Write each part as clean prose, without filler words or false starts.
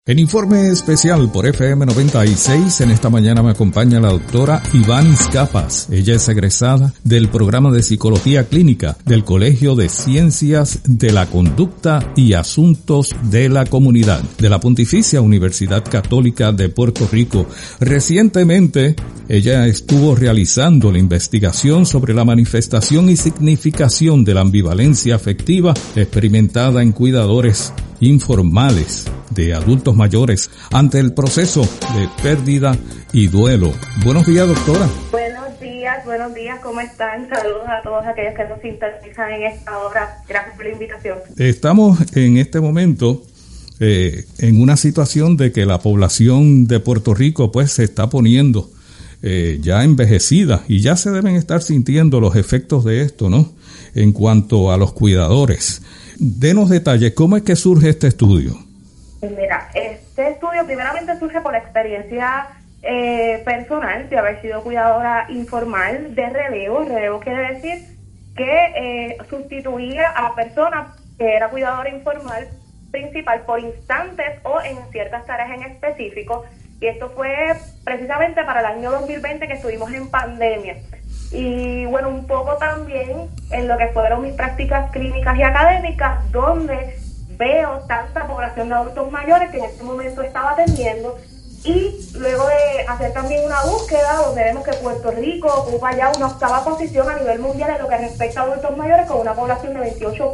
En informe especial por FM 96, en esta mañana me acompaña la doctora Ivanis Capas. Ella es egresada del programa de Psicología Clínica del Colegio de Ciencias de la Conducta y Asuntos de la Comunidad de la Pontificia Universidad Católica de Puerto Rico. Recientemente, ella estuvo realizando la investigación sobre la manifestación y significación de la ambivalencia afectiva experimentada en cuidadores informales de adultos mayores ante el proceso de pérdida y duelo. Buenos días, doctora. Buenos días, ¿cómo están? Saludos a todos aquellos que nos sintonizan en esta hora. Gracias por la invitación. Estamos en este momento en una situación de que la población de Puerto Rico pues se está poniendo ya envejecida y ya se deben estar sintiendo los efectos de esto, ¿no? En cuanto a los cuidadores. Denos detalles, ¿cómo es que surge este estudio? Mira, este estudio primeramente surge por la experiencia personal de haber sido cuidadora informal de relevo. Relevo quiere decir que sustituía a la persona que era cuidadora informal principal por instantes o en ciertas tareas en específico. Y esto fue precisamente para el año 2020 que estuvimos en pandemia. Y bueno, un poco también en lo que fueron mis prácticas clínicas y académicas, donde veo tanta población de adultos mayores que en este momento estaba atendiendo, y luego de hacer también una búsqueda donde vemos que Puerto Rico ocupa ya una 8ª posición a nivel mundial en lo que respecta a adultos mayores, con una población de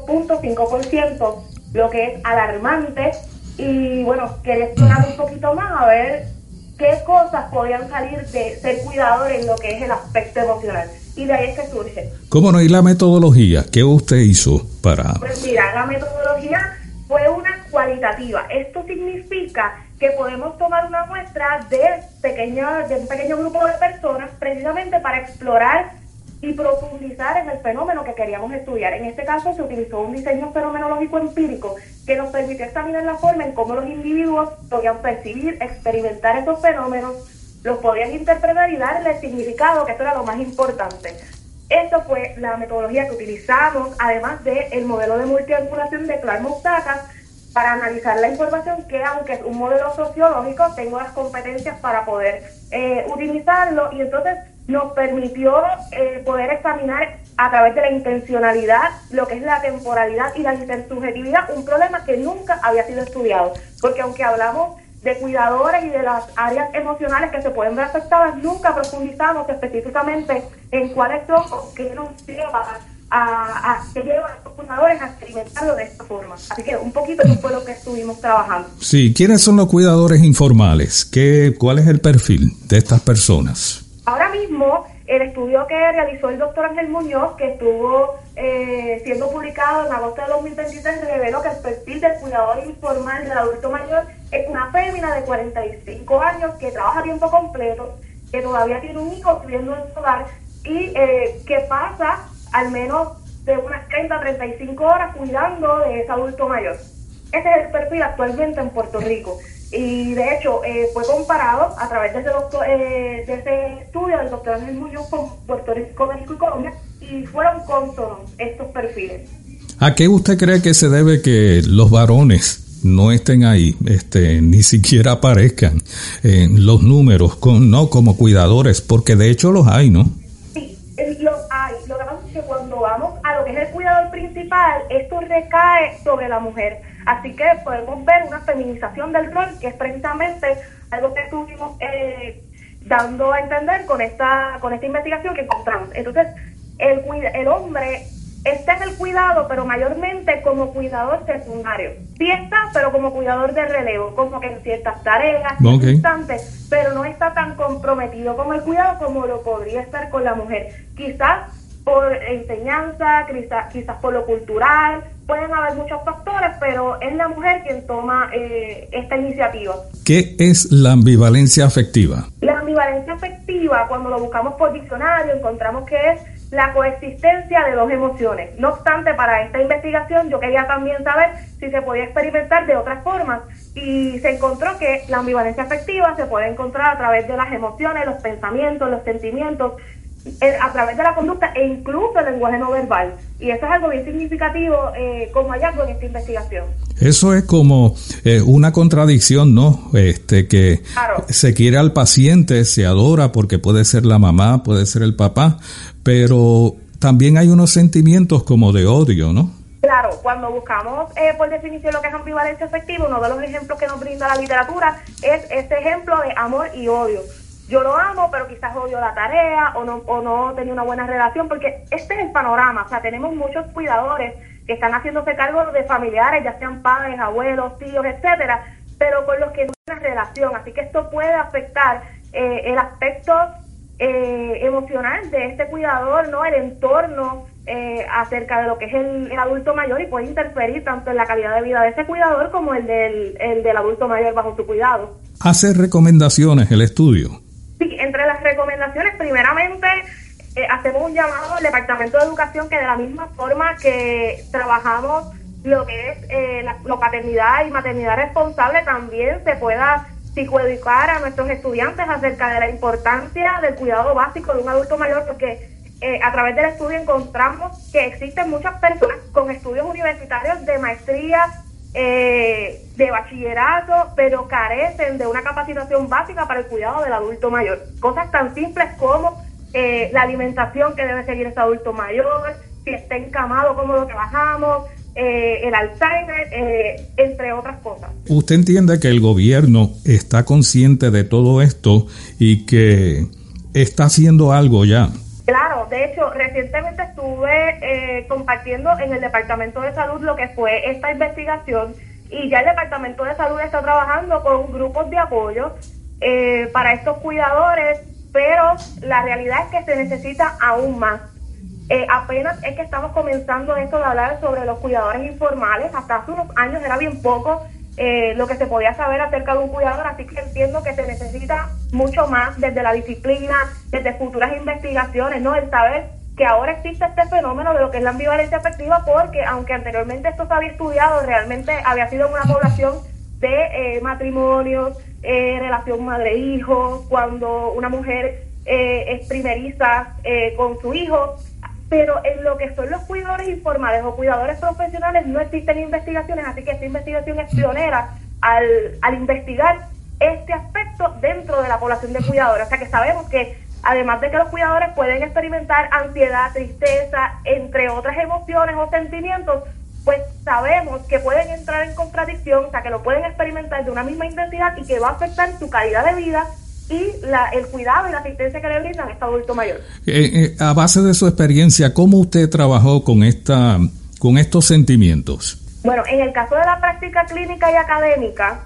28.5%, lo que es alarmante. Y bueno, quería explorar un poquito más a ver qué cosas podían salir de ser cuidador en lo que es el aspecto emocional. Y de ahí es que surge. ¿Cómo no? ¿Y la metodología? ¿Qué usted hizo para...? Pues mira, la metodología fue una cualitativa. Esto significa que podemos tomar una muestra de un pequeño grupo de personas precisamente para explorar y profundizar en el fenómeno que queríamos estudiar. En este caso se utilizó un diseño fenomenológico empírico que nos permitió examinar la forma en cómo los individuos podían percibir, experimentar esos fenómenos, los podían interpretar y darle significado, que esto era lo más importante. Esto fue la metodología que utilizamos, además del modelo de multiarticulación de Clark-Moustakis, para analizar la información, que aunque es un modelo sociológico, tengo las competencias para poder utilizarlo, y entonces nos permitió poder examinar a través de la intencionalidad lo que es la temporalidad y la intersubjetividad, un problema que nunca había sido estudiado, porque aunque hablamos de cuidadores y de las áreas emocionales que se pueden ver afectadas, nunca profundizamos específicamente en cuáles son o qué nos lleva a que llevan a los cuidadores a experimentarlo de esta forma. Así que un poquito eso fue lo que estuvimos trabajando. Sí, ¿quiénes son los cuidadores informales? ¿Cuál es el perfil de estas personas? Ahora mismo, el estudio que realizó el doctor Ángel Muñoz, que estuvo siendo publicado en agosto de 2023, reveló que el perfil del cuidador informal del adulto mayor es una fémina de 45 años que trabaja a tiempo completo, que todavía tiene un hijo viviendo en su hogar y que pasa al menos de unas 30 a 35 horas cuidando de ese adulto mayor. Ese es el perfil actualmente en Puerto Rico. Y de hecho fue comparado a través de ese estudio del doctor Ángel Muñoz con Puerto Rico, México y Colombia, y fueron cónsonos estos perfiles. ¿A qué usted cree que se debe que los varones no estén ahí, ni siquiera aparezcan en los números como cuidadores? Porque de hecho los hay, ¿no? Sí, los hay. Lo que pasa es que cuando vamos a lo que es el cuidador principal, esto recae sobre la mujer. Así que podemos ver una feminización del rol, que es precisamente algo que estuvimos dando a entender con esta investigación que encontramos. Entonces, el hombre está en el cuidado, pero mayormente como cuidador secundario. Sí está, pero como cuidador de relevo, como que en ciertas tareas, instantes, pero no está tan comprometido con el cuidado como lo podría estar con la mujer. Quizás por enseñanza, quizás por lo cultural, pueden haber muchos factores, pero es la mujer quien toma esta iniciativa. ¿Qué es la ambivalencia afectiva? La ambivalencia afectiva, cuando lo buscamos por diccionario, encontramos que es la coexistencia de dos emociones. No obstante, para esta investigación yo quería también saber si se podía experimentar de otras formas, y se encontró que la ambivalencia afectiva se puede encontrar a través de las emociones, los pensamientos, los sentimientos, a través de la conducta e incluso el lenguaje no verbal. Y eso es algo bien significativo como hallazgo en esta investigación. Eso es como una contradicción, ¿no? Que Claro. se quiere al paciente, se adora porque puede ser la mamá, puede ser el papá, pero también hay unos sentimientos como de odio, ¿no? Claro, cuando buscamos por definición lo que es ambivalencia afectiva, uno de los ejemplos que nos brinda la literatura es este ejemplo de amor y odio. Yo lo amo, pero quizás odio la tarea o no tenía una buena relación, porque este es el panorama. O sea, tenemos muchos cuidadores que están haciéndose cargo de familiares, ya sean padres, abuelos, tíos, etcétera, pero con los que no hay una relación. Así que esto puede afectar el aspecto emocional de este cuidador, ¿no? El entorno acerca de lo que es el adulto mayor, y puede interferir tanto en la calidad de vida de ese cuidador como el del adulto mayor bajo su cuidado. ¿Hace recomendaciones el estudio? Sí, entre las recomendaciones, primeramente, hacemos un llamado al Departamento de Educación que de la misma forma que trabajamos lo que es la paternidad y maternidad responsable, también se pueda psicoeducar a nuestros estudiantes acerca de la importancia del cuidado básico de un adulto mayor, porque a través del estudio encontramos que existen muchas personas con estudios universitarios de maestría, de bachillerato, pero carecen de una capacitación básica para el cuidado del adulto mayor. Cosas tan simples como la alimentación que debe seguir ese adulto mayor, si está encamado, cómo lo trabajamos, el Alzheimer, entre otras cosas. ¿Usted entiende que el gobierno está consciente de todo esto y que está haciendo algo ya? Claro, de hecho, recientemente estuve compartiendo en el Departamento de Salud lo que fue esta investigación, y ya el Departamento de Salud está trabajando con grupos de apoyo para estos cuidadores, pero la realidad es que se necesita aún más. Apenas es que estamos comenzando esto de hablar sobre los cuidadores informales. Hasta hace unos años era bien poco lo que se podía saber acerca de un cuidador, así que entiendo que se necesita mucho más desde la disciplina, desde futuras investigaciones, ¿no? El saber que ahora existe este fenómeno de lo que es la ambivalencia afectiva, porque aunque anteriormente esto se había estudiado, realmente había sido en una población de matrimonios, relación madre-hijo, cuando una mujer es primeriza con su hijo. Pero en lo que son los cuidadores informales o cuidadores profesionales no existen investigaciones, así que esta investigación es pionera al investigar este aspecto dentro de la población de cuidadores. O sea que sabemos que además de que los cuidadores pueden experimentar ansiedad, tristeza, entre otras emociones o sentimientos, pues sabemos que pueden entrar en contradicción, o sea que lo pueden experimentar de una misma intensidad y que va a afectar su calidad de vida y el cuidado y la asistencia que le brindan a este adulto mayor. A base de su experiencia, ¿cómo usted trabajó con estos sentimientos? Bueno, en el caso de la práctica clínica y académica,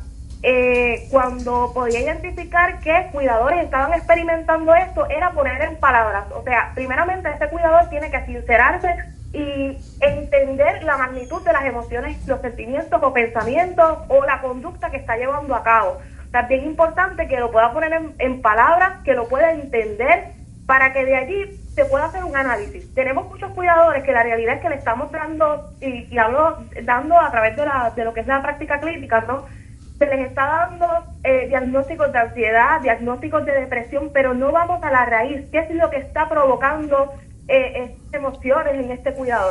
cuando podía identificar que cuidadores estaban experimentando esto, era poner en palabras. O sea, primeramente este cuidador tiene que sincerarse y entender la magnitud de las emociones, los sentimientos o pensamientos o la conducta que está llevando a cabo. También es importante que lo pueda poner en palabras, que lo pueda entender, para que de allí se pueda hacer un análisis. Tenemos muchos cuidadores que la realidad es que le estamos dando, y hablo dando a través de lo que es la práctica clínica, ¿no? Se les está dando diagnósticos de ansiedad, diagnósticos de depresión, pero no vamos a la raíz. ¿Qué es lo que está provocando estas emociones en este cuidador?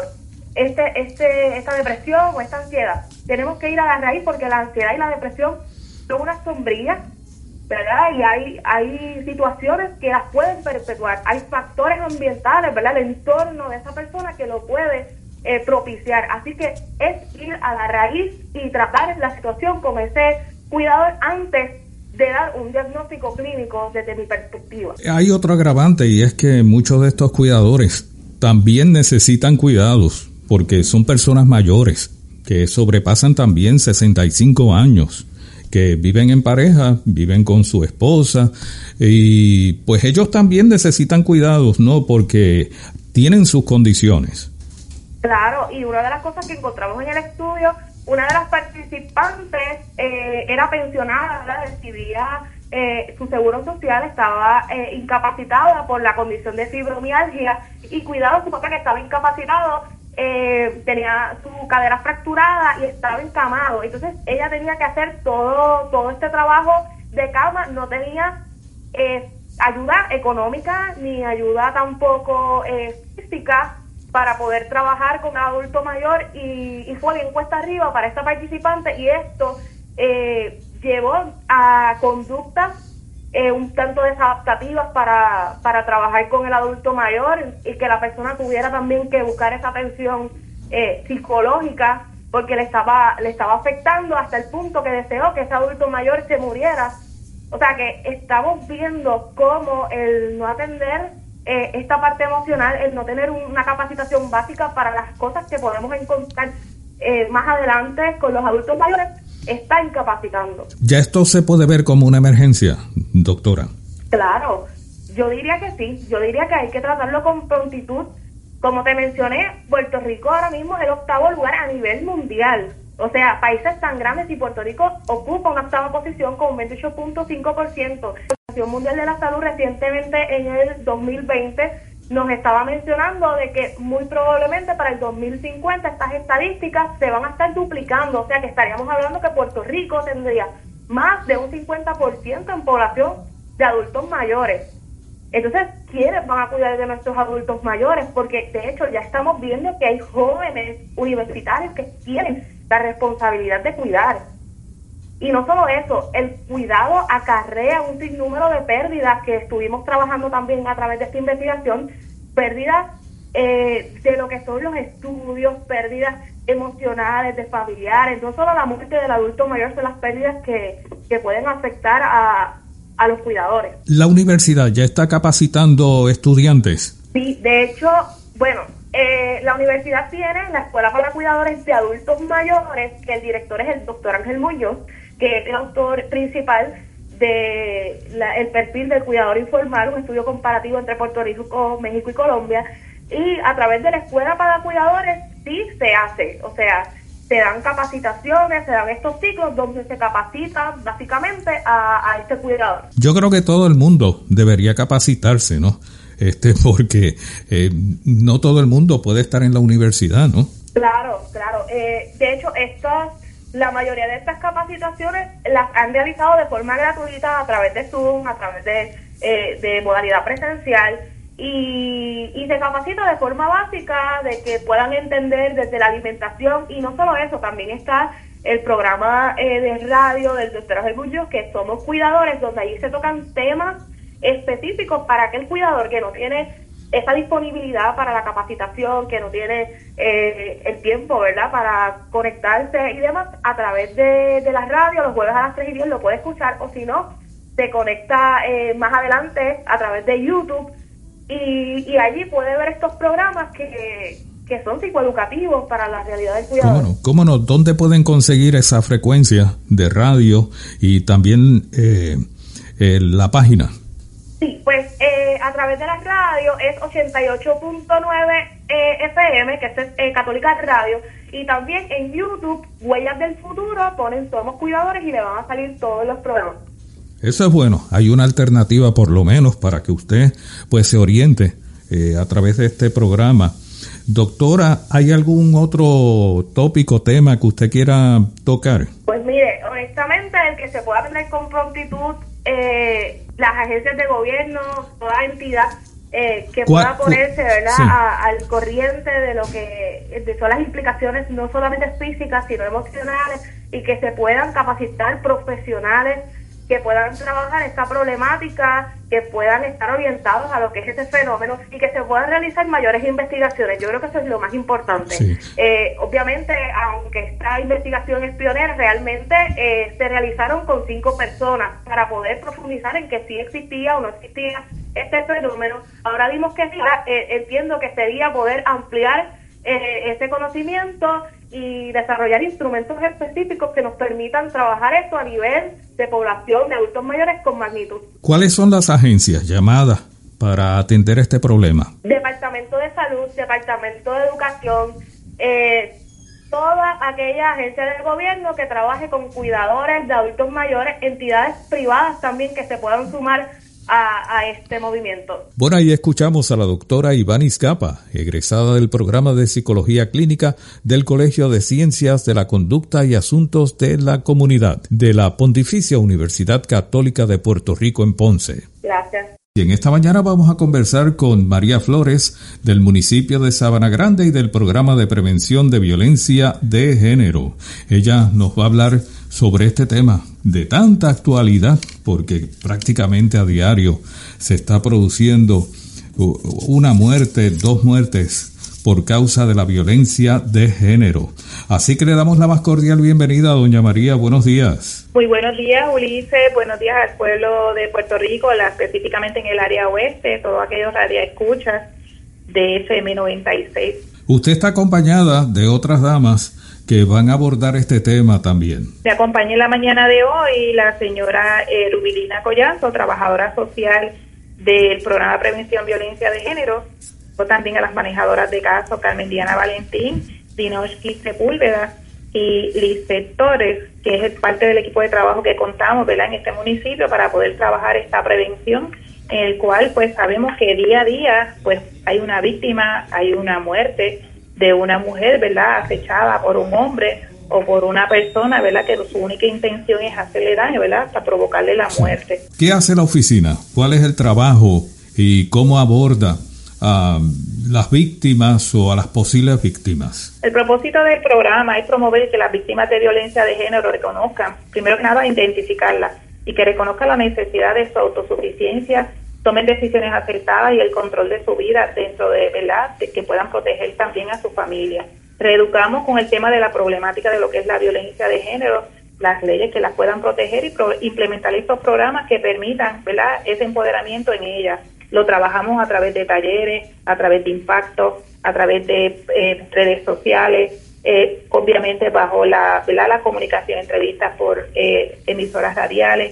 Esta depresión o esta ansiedad. Tenemos que ir a la raíz, porque la ansiedad y la depresión son unas sombrillas, ¿verdad? Y hay situaciones que las pueden perpetuar. Hay factores ambientales, ¿verdad? El entorno de esa persona que lo puede propiciar. Así que es ir a la raíz y tratar la situación con ese cuidador antes de dar un diagnóstico clínico desde mi perspectiva. Hay otro agravante, y es que muchos de estos cuidadores también necesitan cuidados, porque son personas mayores que sobrepasan también 65 años. Que viven en pareja, viven con su esposa, y pues ellos también necesitan cuidados, ¿no? Porque tienen sus condiciones. Claro, y una de las cosas que encontramos en el estudio, una de las participantes era pensionada, ¿verdad? Recibía su seguro social, estaba incapacitada por la condición de fibromialgia, y cuidado, su papá que estaba incapacitado, tenía su cadera fracturada y estaba encamado. Entonces ella tenía que hacer todo este trabajo de cama, no tenía ayuda económica ni ayuda tampoco física para poder trabajar con adulto mayor, y fue bien cuesta arriba para esta participante, y esto llevó a conductas un tanto desadaptativas para trabajar con el adulto mayor, y que la persona tuviera también que buscar esa atención psicológica, porque le estaba afectando hasta el punto que deseó que ese adulto mayor se muriera. O sea que estamos viendo cómo el no atender esta parte emocional, el no tener una capacitación básica para las cosas que podemos encontrar más adelante con los adultos mayores, está incapacitando. ¿Ya esto se puede ver como una emergencia, doctora? Claro, yo diría que sí, yo diría que hay que tratarlo con prontitud. Como te mencioné, Puerto Rico ahora mismo es el 8º lugar a nivel mundial. O sea, países tan grandes, y Puerto Rico ocupa una 8ª posición con un 28.5%. La Organización Mundial de la Salud recientemente en el 2020 nos estaba mencionando de que muy probablemente para el 2050 estas estadísticas se van a estar duplicando. O sea que estaríamos hablando que Puerto Rico tendría más de un 50% en población de adultos mayores. Entonces, ¿quiénes van a cuidar de nuestros adultos mayores? Porque de hecho ya estamos viendo que hay jóvenes universitarios que tienen la responsabilidad de cuidar. Y no solo eso, el cuidado acarrea un sinnúmero de pérdidas que estuvimos trabajando también a través de esta investigación, pérdidas de lo que son los estudios, pérdidas emocionales, de familiares. No solo la muerte del adulto mayor son las pérdidas que pueden afectar a los cuidadores. ¿La universidad ya está capacitando estudiantes? Sí, de hecho, bueno, la universidad tiene la Escuela para Cuidadores de Adultos Mayores, que el director es el doctor Ángel Muñoz, que es el autor principal de el perfil del cuidador informal, un estudio comparativo entre Puerto Rico, México y Colombia. Y a través de la Escuela para Cuidadores sí se hace, o sea, se dan capacitaciones, se dan estos ciclos donde se capacita básicamente a este cuidador. Yo creo que todo el mundo debería capacitarse, ¿no? Porque no todo el mundo puede estar en la universidad, ¿no? Claro. De hecho, la mayoría de estas capacitaciones las han realizado de forma gratuita a través de Zoom, a través de modalidad presencial, y se capacita de forma básica de que puedan entender desde la alimentación. Y no solo eso, también está el programa de radio del doctor Ángel Muñoz, que Somos Cuidadores, donde ahí se tocan temas específicos para aquel cuidador que no tiene esa disponibilidad para la capacitación, que no tiene el tiempo, ¿verdad?, para conectarse y demás. A través de la radio, los jueves a las 3:10 lo puede escuchar, o si no, se conecta más adelante a través de YouTube, y allí puede ver estos programas que son psicoeducativos para la realidad del cuidador. ¿Cómo no? ¿Dónde pueden conseguir esa frecuencia de radio y también la página? Sí, pues a través de la radio es 88.9 FM, que es Católica Radio, y también en YouTube, Huellas del Futuro, ponen Somos Cuidadores y le van a salir todos los programas. Eso es bueno, hay una alternativa por lo menos para que usted pues se oriente a través de este programa. Doctora, ¿hay algún otro tópico, tema que usted quiera tocar? Pues mire, honestamente, el que se pueda atender con prontitud, las agencias de gobierno, toda entidad que pueda ponerse, ¿verdad?, sí, al corriente de lo que son las implicaciones no solamente físicas, sino emocionales, y que se puedan capacitar profesionales que puedan trabajar esta problemática, que puedan estar orientados a lo que es este fenómeno, y que se puedan realizar mayores investigaciones. Yo creo que eso es lo más importante. Sí. Obviamente, aunque esta investigación es pionera, realmente se realizaron con 5 personas para poder profundizar en que sí existía o no existía este fenómeno. Ahora vimos que sí, entiendo que sería poder ampliar ese conocimiento y desarrollar instrumentos específicos que nos permitan trabajar esto a nivel de población de adultos mayores con magnitud. ¿Cuáles son las agencias llamadas para atender este problema? Departamento de Salud, Departamento de Educación, toda aquella agencia del gobierno que trabaje con cuidadores de adultos mayores, entidades privadas también que se puedan sumar a este movimiento. Bueno, ahí escuchamos a la doctora Ivanis Capa, egresada del programa de Psicología Clínica del Colegio de Ciencias de la Conducta y Asuntos de la Comunidad de la Pontificia Universidad Católica de Puerto Rico en Ponce. Gracias. Y en esta mañana vamos a conversar con María Flores del municipio de Sabana Grande y del programa de prevención de violencia de género. Ella nos va a hablar sobre este tema de tanta actualidad porque prácticamente a diario se está produciendo una muerte, 2 muertes por causa de la violencia de género. Así que le damos la más cordial bienvenida a doña María. Buenos días. Muy buenos días, Ulises. Buenos días al pueblo de Puerto Rico, específicamente en el área oeste, todos aquellos radioescuchas de FM 96. Usted está acompañada de otras damas que van a abordar este tema también. Me acompaña en la mañana de hoy la señora Rubilina Collazo, trabajadora social del programa de prevención de violencia de género, o también a las manejadoras de casos Carmen Diana Valentín, Dinoshki Sepúlveda y Lisbeth Torres, que es parte del equipo de trabajo que contamos, ¿verdad?, en este municipio para poder trabajar esta prevención, en el cual pues sabemos que día a día pues hay una víctima, hay una muerte de una mujer, ¿verdad?, acechada por un hombre o por una persona, ¿verdad?, que su única intención es hacerle daño, ¿verdad?, hasta provocarle la muerte. ¿Qué hace la oficina? ¿Cuál es el trabajo y cómo aborda a las víctimas o a las posibles víctimas? El propósito del programa es promover que las víctimas de violencia de género reconozcan, primero que nada, identificarlas y que reconozcan la necesidad de su autosuficiencia, tomen decisiones acertadas y el control de su vida dentro de, ¿verdad?, de que puedan proteger también a su familia. Reeducamos con el tema de la problemática de lo que es la violencia de género, las leyes que las puedan proteger y implementar estos programas que permitan, ¿verdad?, ese empoderamiento en ellas. Lo trabajamos a través de talleres, a través de impacto, a través de redes sociales, obviamente bajo la comunicación, entrevistas por emisoras radiales,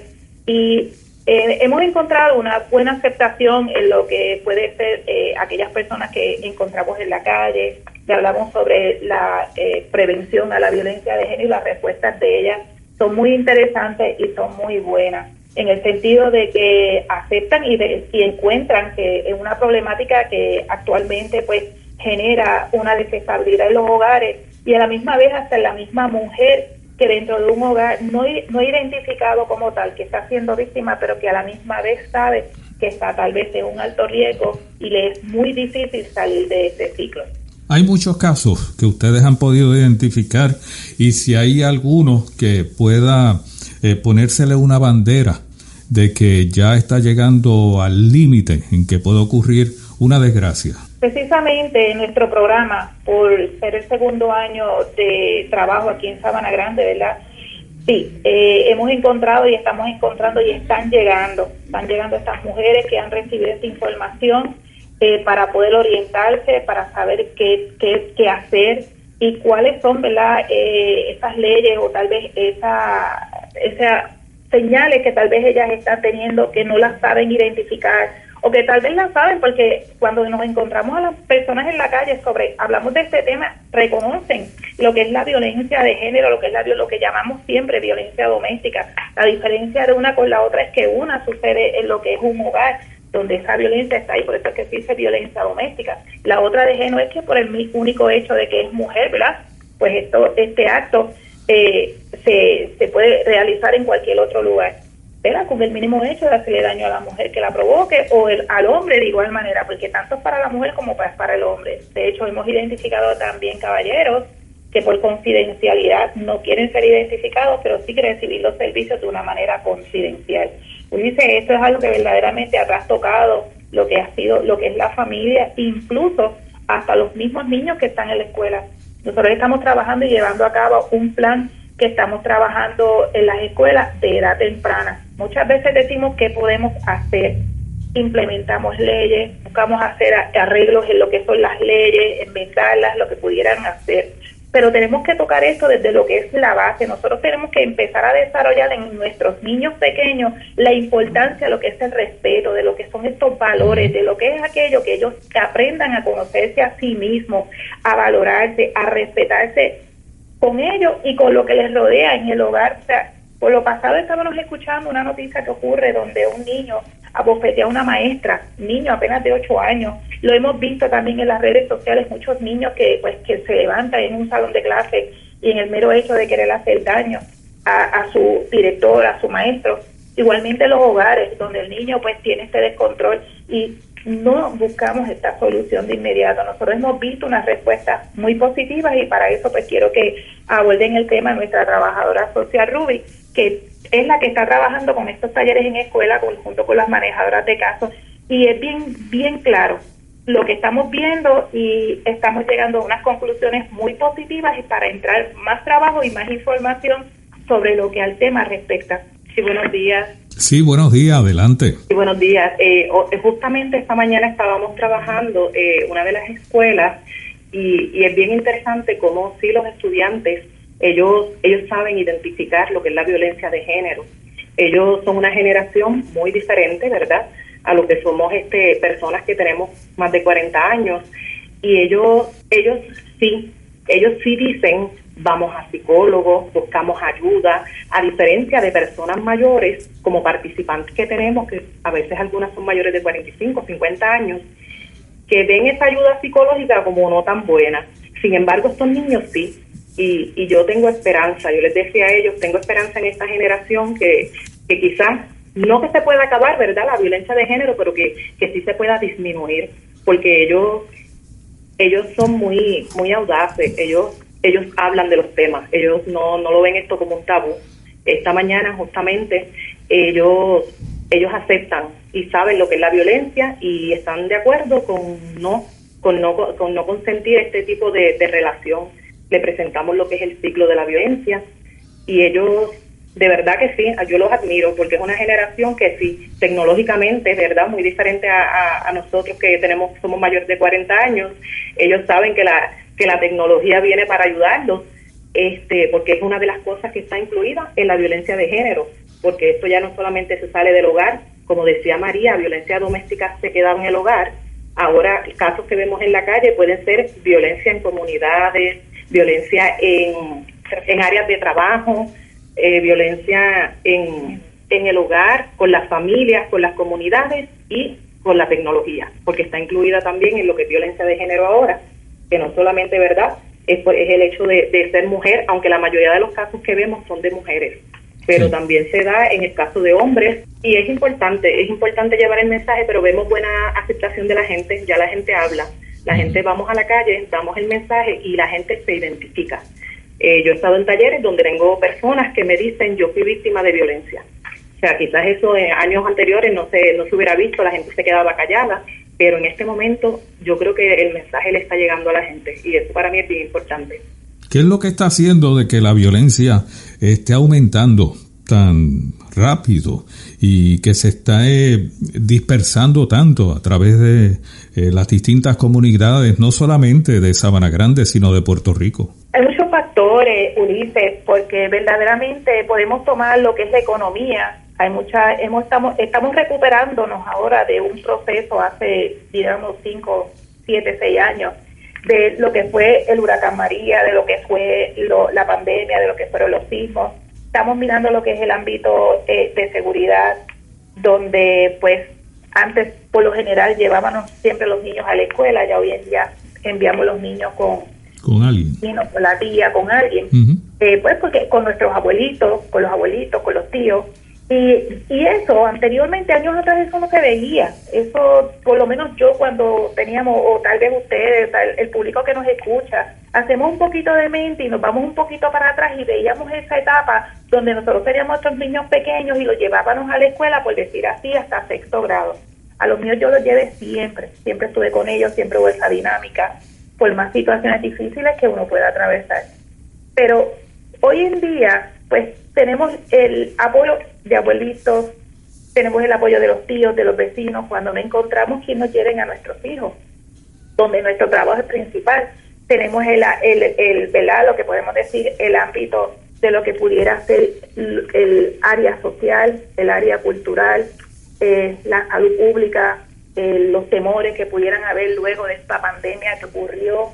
y hemos encontrado una buena aceptación en lo que puede ser aquellas personas que encontramos en la calle. Le hablamos sobre la prevención a la violencia de género y las respuestas de ellas son muy interesantes y son muy buenas, en el sentido de que aceptan y encuentran que es una problemática que actualmente pues genera una desestabilidad en los hogares y a la misma vez hasta la misma mujer que dentro de un hogar no identificado como tal, que está siendo víctima, pero que a la misma vez sabe que está tal vez en un alto riesgo y le es muy difícil salir de este ciclo. Hay muchos casos que ustedes han podido identificar y si hay alguno que pueda ponérsele una bandera de que ya está llegando al límite en que puede ocurrir una desgracia. Precisamente en nuestro programa, por ser el segundo año de trabajo aquí en Sabana Grande, ¿verdad? Sí, hemos encontrado y estamos encontrando y están llegando estas mujeres que han recibido esta información para poder orientarse, para saber qué hacer y cuáles son, ¿verdad?, esas leyes o tal vez esas señales que tal vez ellas están teniendo que no las saben identificar o que tal vez las saben porque cuando nos encontramos a las personas en la calle hablamos de este tema, reconocen lo que es la violencia de género, lo que es lo que llamamos siempre violencia doméstica. La diferencia de una con la otra es que una sucede en lo que es un hogar, donde esa violencia está ahí, por eso es que se dice violencia doméstica. La otra de género es que por el único hecho de que es mujer, ¿verdad?, pues este acto se puede realizar en cualquier otro lugar, ¿verdad?, con el mínimo hecho de hacerle daño a la mujer que la provoque o al hombre de igual manera, porque tanto es para la mujer como para el hombre. De hecho, hemos identificado también caballeros que por confidencialidad no quieren ser identificados, pero sí quieren recibir los servicios de una manera confidencial. Ulises, esto es algo que verdaderamente ha trastocado lo que ha sido, lo que es la familia, incluso hasta los mismos niños que están en la escuela. Nosotros estamos trabajando y llevando a cabo un plan que estamos trabajando en las escuelas de edad temprana. Muchas veces decimos qué podemos hacer. Implementamos leyes, buscamos hacer arreglos en lo que son las leyes, enmendarlas, lo que pudieran hacer. Pero tenemos que tocar esto desde lo que es la base. Nosotros tenemos que empezar a desarrollar en nuestros niños pequeños la importancia de lo que es el respeto, de lo que son estos valores, de lo que es aquello que ellos aprendan a conocerse a sí mismos, a valorarse, a respetarse con ellos y con lo que les rodea en el hogar. O sea, por lo pasado estábamos escuchando una noticia que ocurre donde un niño abofetea a una maestra, niño apenas de 8 años. Lo hemos visto también en las redes sociales, muchos niños que se levantan en un salón de clase y en el mero hecho de querer hacer daño a su director, a su maestro, igualmente los hogares donde el niño pues tiene este descontrol y no buscamos esta solución de inmediato. Nosotros hemos visto unas respuestas muy positivas y para eso pues quiero que aborden el tema nuestra trabajadora social Ruby, que es la que está trabajando con estos talleres en escuela junto con las manejadoras de casos, y es bien claro lo que estamos viendo y estamos llegando a unas conclusiones muy positivas y para entrar más trabajo y más información sobre lo que al tema respecta. Sí, buenos días. Sí, buenos días, adelante. Sí, buenos días. Justamente esta mañana estábamos trabajando una de las escuelas y es bien interesante cómo sí los estudiantes, ellos saben identificar lo que es la violencia de género. Ellos son una generación muy diferente, ¿verdad?, a lo que somos personas que tenemos más de 40 años, y ellos sí dicen, vamos a psicólogos, buscamos ayuda, a diferencia de personas mayores, como participantes que tenemos, que a veces algunas son mayores de 45, 50 años, que ven esa ayuda psicológica como no tan buena. Sin embargo, estos niños sí, y yo tengo esperanza, yo les decía a ellos, tengo esperanza en esta generación que quizás, no que se pueda acabar, ¿verdad?, la violencia de género, pero que sí se pueda disminuir, porque ellos son muy audaces, ellos hablan de los temas, ellos no lo ven esto como un tabú. Esta mañana justamente ellos aceptan y saben lo que es la violencia y están de acuerdo con no consentir este tipo de relación. Le presentamos lo que es el ciclo de la violencia y ellos, de verdad que sí, yo los admiro porque es una generación que sí, tecnológicamente, es verdad, muy diferente a nosotros que somos mayores de 40 años. Ellos saben que la tecnología viene para ayudarlos, porque es una de las cosas que está incluida en la violencia de género, porque esto ya no solamente se sale del hogar, como decía María, violencia doméstica se queda en el hogar. Ahora, casos que vemos en la calle pueden ser violencia en comunidades, violencia en áreas de trabajo, violencia en el hogar, con las familias, con las comunidades y con la tecnología, porque está incluida también en lo que es violencia de género ahora, que no solamente, ¿verdad?, es el hecho de ser mujer, aunque la mayoría de los casos que vemos son de mujeres, pero sí, también se da en el caso de hombres, y es importante llevar el mensaje, pero vemos buena aceptación de la gente, ya la gente habla, la gente, vamos a la calle, damos el mensaje y la gente se identifica. Yo he estado en talleres donde tengo personas que me dicen, yo fui víctima de violencia. O sea, quizás eso en años anteriores no se hubiera visto, la gente se quedaba callada, pero en este momento yo creo que el mensaje le está llegando a la gente y eso para mí es bien importante. ¿Qué es lo que está haciendo de que la violencia esté aumentando tan rápido y que se está dispersando tanto a través de las distintas comunidades, no solamente de Sabana Grande, sino de Puerto Rico? Hay muchos factores, Ulises, porque verdaderamente podemos tomar lo que es la economía. Estamos recuperándonos ahora de un proceso hace, digamos, 5, 7, 6 años, de lo que fue el huracán María, de lo que fue la pandemia, de lo que fueron los sismos. Estamos mirando lo que es el ámbito de seguridad, donde pues antes por lo general llevábamos siempre los niños a la escuela, ya hoy en día enviamos los niños con alguien, con la tía, con alguien, pues porque con nuestros abuelitos, con los tíos, y eso anteriormente, años atrás, eso no se veía. Eso, por lo menos yo cuando teníamos, o tal vez ustedes, el público que nos escucha, hacemos un poquito de mente y nos vamos un poquito para atrás y veíamos esa etapa donde nosotros teníamos otros niños pequeños y los llevábamos a la escuela, por decir así, hasta 6º grado. A los míos yo los llevé siempre estuve con ellos, siempre hubo esa dinámica, por más situaciones difíciles que uno pueda atravesar. Pero hoy en día, pues tenemos el apoyo de abuelitos, tenemos el apoyo de los tíos, de los vecinos, cuando no encontramos quien nos lleven a nuestros hijos, donde nuestro trabajo es principal. Tenemos el ¿verdad?, lo que podemos decir, el ámbito de lo que pudiera ser el área social, el área cultural, la salud pública, los temores que pudieran haber luego de esta pandemia que ocurrió,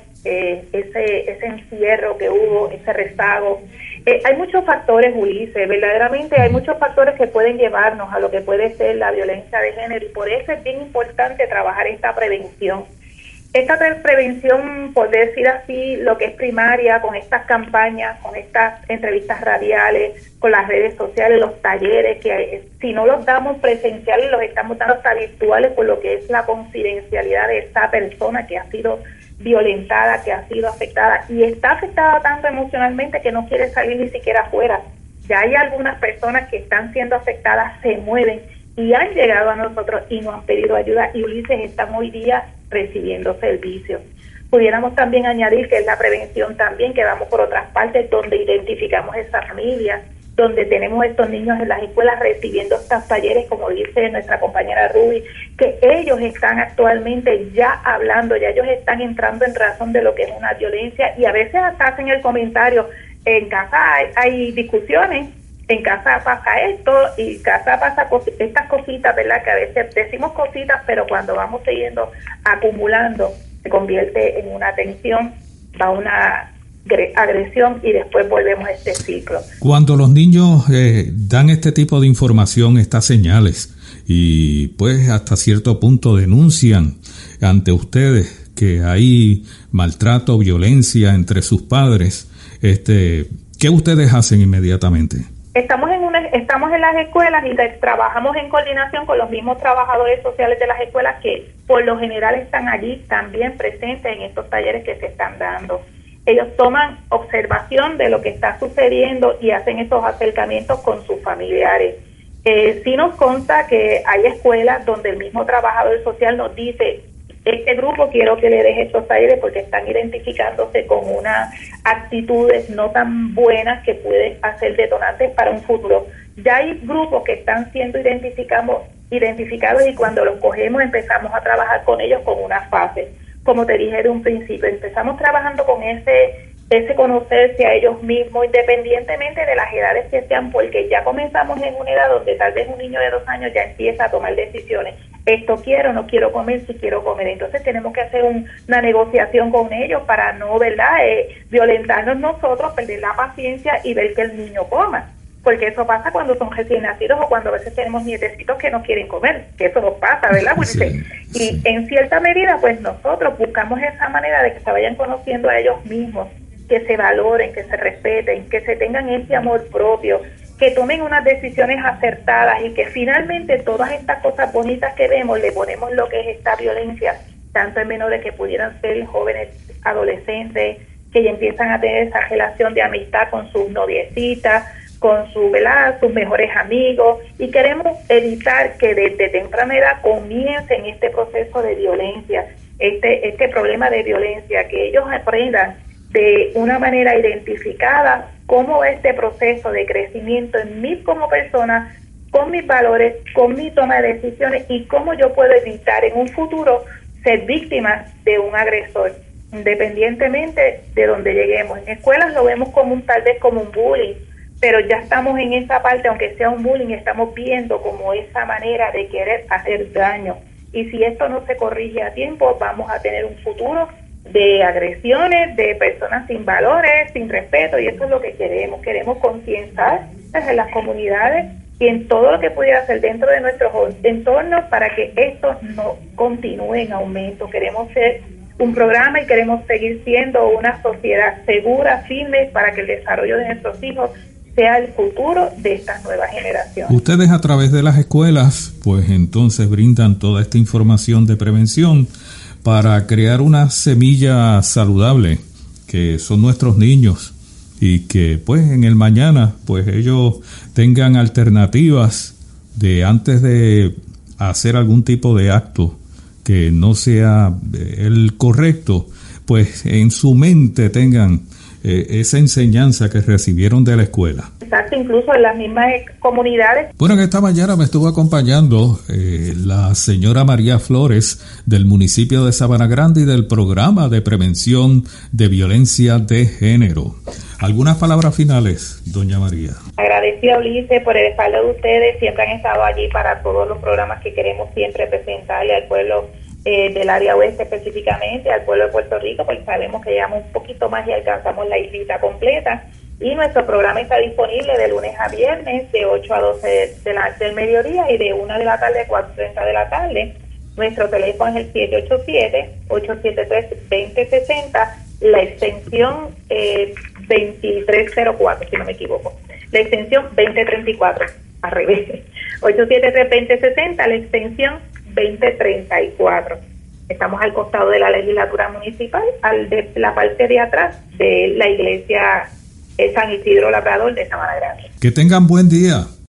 ese encierro que hubo, ese rezago. Hay muchos factores, Ulises, verdaderamente hay muchos factores que pueden llevarnos a lo que puede ser la violencia de género y por eso es bien importante trabajar esta prevención. Esta prevención, por decir así, lo que es primaria, con estas campañas, con estas entrevistas radiales, con las redes sociales, los talleres, que si no los damos presenciales, los estamos dando hasta virtuales, por lo que es la confidencialidad de esta persona que ha sido violentada, que ha sido afectada, y está afectada tanto emocionalmente que no quiere salir ni siquiera afuera. Ya hay algunas personas que están siendo afectadas, se mueven y han llegado a nosotros y nos han pedido ayuda, y Ulises están hoy día recibiendo servicios. Pudiéramos también añadir que es la prevención también, que vamos por otras partes donde identificamos esas familias, donde tenemos estos niños en las escuelas recibiendo estos talleres, como dice nuestra compañera Ruby, que ellos están actualmente ya hablando, ya ellos están entrando en razón de lo que es una violencia, y a veces hasta hacen el comentario, en casa hay discusiones, en casa pasa esto, y en casa pasa estas cositas, ¿verdad? Que a veces decimos cositas, pero cuando vamos siguiendo acumulando, se convierte en una tensión, va a una agresión y después volvemos a este ciclo. Cuando los niños dan este tipo de información, estas señales, y pues hasta cierto punto denuncian ante ustedes que hay maltrato, violencia entre sus padres, ¿qué ustedes hacen inmediatamente? Estamos en las escuelas y trabajamos en coordinación con los mismos trabajadores sociales de las escuelas, que por lo general están allí también presentes en estos talleres que se están dando. Ellos toman observación de lo que está sucediendo y hacen estos acercamientos con sus familiares. Sí nos consta que hay escuelas donde el mismo trabajador social nos dice: este grupo quiero que le deje estos talleres porque están identificándose con unas actitudes no tan buenas que pueden hacer detonantes para un futuro. Ya hay grupos que están siendo identificados, y cuando los cogemos empezamos a trabajar con ellos con una fase. Como te dije de un principio, empezamos trabajando con ese conocerse a ellos mismos, independientemente de las edades que sean, porque ya comenzamos en una edad donde tal vez un niño de 2 años ya empieza a tomar decisiones. Esto quiero, no quiero comer, si quiero comer. Entonces tenemos que hacer una negociación con ellos para no, ¿verdad?, violentarnos nosotros, perder la paciencia y ver que el niño coma. Porque eso pasa cuando son recién nacidos o cuando a veces tenemos nietecitos que no quieren comer, que eso nos pasa, ¿verdad? Sí, y en cierta medida, pues nosotros buscamos esa manera de que se vayan conociendo a ellos mismos, que se valoren, que se respeten, que se tengan ese amor propio, que tomen unas decisiones acertadas, y que finalmente todas estas cosas bonitas que vemos le ponemos lo que es esta violencia, tanto en menores que pudieran ser jóvenes, adolescentes, que ya empiezan a tener esa relación de amistad con sus noviecitas, con sus mejores amigos, y queremos evitar que desde temprana edad comiencen este proceso de violencia, este problema de violencia, que ellos aprendan de una manera identificada cómo va este proceso de crecimiento en mí como persona, con mis valores, con mi toma de decisiones, y cómo yo puedo evitar en un futuro ser víctima de un agresor, independientemente de donde lleguemos. En escuelas lo vemos tal vez como un bullying, pero ya estamos en esa parte, aunque sea un bullying, estamos viendo como esa manera de querer hacer daño. Y si esto no se corrige a tiempo, vamos a tener un futuro de agresiones, de personas sin valores, sin respeto, y eso es lo que queremos. Queremos concienciar en las comunidades y en todo lo que pudiera hacer dentro de nuestros entornos para que esto no continúe en aumento. Queremos ser un programa y queremos seguir siendo una sociedad segura, firme, para que el desarrollo de nuestros hijos sea el futuro de estas nuevas generaciones. Ustedes a través de las escuelas, pues entonces brindan toda esta información de prevención para crear una semilla saludable, que son nuestros niños, y que pues en el mañana pues ellos tengan alternativas de, antes de hacer algún tipo de acto que no sea el correcto, pues en su mente tengan esa enseñanza que recibieron de la escuela. Exacto, incluso en las mismas comunidades. Bueno, en esta mañana me estuvo acompañando la señora María Flores del municipio de Sabana Grande y del programa de prevención de violencia de género. ¿Algunas palabras finales, doña María? Agradecida, Ulises, por el respaldo de ustedes. Siempre han estado allí para todos los programas que queremos siempre presentarle al pueblo del área oeste, específicamente al pueblo de Puerto Rico, porque sabemos que llegamos un poquito más y alcanzamos la islita completa. Y nuestro programa está disponible de lunes a viernes, de 8 a 12 del mediodía y de 1 de la tarde a 4:30 de la tarde. Nuestro teléfono es el 787-873-2060, la extensión 2304, si no me equivoco. La extensión 2034, al revés. 873-2060, la extensión 2034. Estamos al costado de la legislatura municipal, de la parte de atrás de la iglesia San Isidro Labrador de Sabana Grande. Que tengan buen día.